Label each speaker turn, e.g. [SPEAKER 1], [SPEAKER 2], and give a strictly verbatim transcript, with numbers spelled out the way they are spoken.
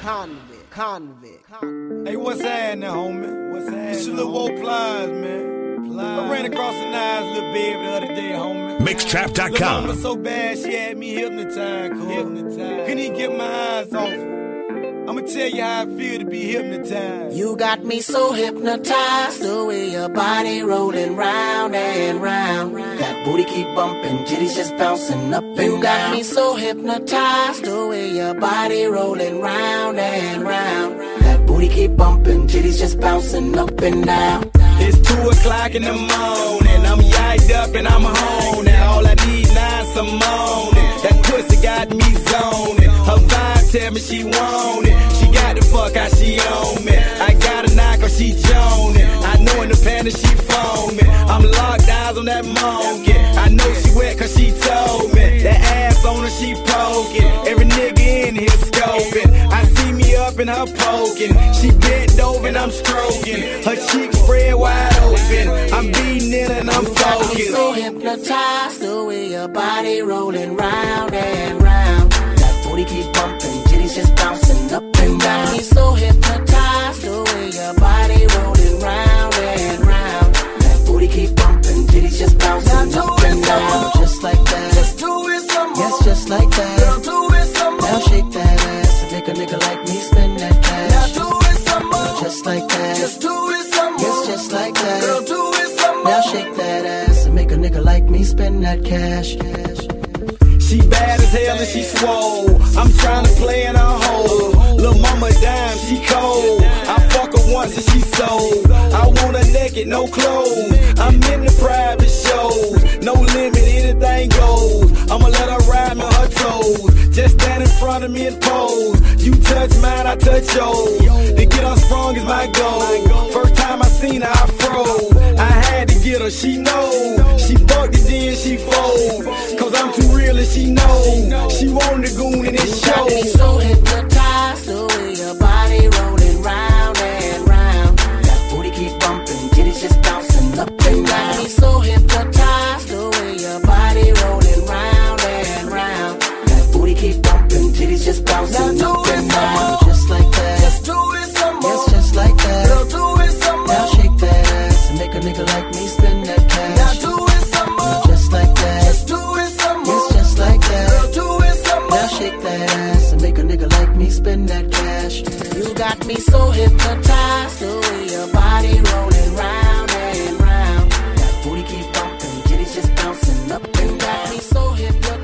[SPEAKER 1] convict, convict, convict.
[SPEAKER 2] Hey, what's happening, homie? What's happening? It's your little Woe Plies, man. Plies. I ran across a nice little baby the other day, homie.
[SPEAKER 3] Mixtrap dot com.
[SPEAKER 2] The was so bad, she had me hypnotized, cool. Hypnotized. Couldn't even get my eyes off her. I'ma tell you how I feel to be hypnotized.
[SPEAKER 1] You got me so hypnotized, the way your body rolling round and round. That booty keep bumping, jitties just bouncing up and down. You got me so hypnotized, the way your body rolling round and round. That booty keep bumping, jitties just bouncing up and down.
[SPEAKER 2] It's two o'clock in the morning, I'm yiked up and I'm home. Now all I need now is some moaning. That pussy got me zoning. Her vibe tell me she want it. She got the fuck how she on me. I got a knock or she joning. I know in the panic she phone me. I'm locked eyes on that monkey. I know she wet cause she told me. That ass on her she poking. Every nigga in here scoping. I see me up in her poking. She bent over and I'm stroking. Her cheeks spread wide open. I'm beating it and I'm focused.
[SPEAKER 1] You got me so hypnotized, the way your body rolling round and round. That booty keep bumping, jitties just bouncing up and down. You got me so hypnotized, the way your body rolling round and round. That booty keep bumping, jitties just bouncing up and down. Just like that,
[SPEAKER 2] just do it some more.
[SPEAKER 1] Yes, just like that.
[SPEAKER 2] Girl, do it some more.
[SPEAKER 1] Now shake that ass and make a nigga like me spend that cash.
[SPEAKER 2] Now do it some more.
[SPEAKER 1] Just like that,
[SPEAKER 2] just do it some more.
[SPEAKER 1] yes, just like that.
[SPEAKER 2] Girl, do it some more.
[SPEAKER 1] Now shake that ass and make a nigga like me spend that cash. cash.
[SPEAKER 2] She bad as hell and she swole. I'm trying to play in her hole. Lil' mama dime, she cold. I fuck her once and she sold. I want her naked, no clothes. I'm in the private shows. No limit, anything goes. I'ma let her ride me her toes. Just stand in front of me and pose. You touch mine, I touch yours. To get her strong is my goal. First time I seen her, I froze. I had to get her, she know. She fucked it, then she fold. Cause I'm too real and she know. She wanted the goon in this show.
[SPEAKER 1] You got me so hypnotized, the way your body rolling round and round. That booty keep bumping, titties just bouncing up and down. You got me so hypnotized, the way your body rolling round and round. That booty keep bumping, titties just bouncing
[SPEAKER 2] now
[SPEAKER 1] up and down.
[SPEAKER 2] more.
[SPEAKER 1] Just like that,
[SPEAKER 2] Just do it some more.
[SPEAKER 1] yes, just like that.
[SPEAKER 2] Girl, do it some more.
[SPEAKER 1] Now shake that ass and make a nigga like me spend that cash.
[SPEAKER 2] Now do it some more.
[SPEAKER 1] Just like that,
[SPEAKER 2] Just do it some more.
[SPEAKER 1] yes, just like that.
[SPEAKER 2] Girl, do it some more.
[SPEAKER 1] Now shake that ass and make a nigga like me spend that cash. You got me so hypnotized, the way your body rolling round and round. That booty keep bumping, titties just bouncing up and down. You got me so hypnotized.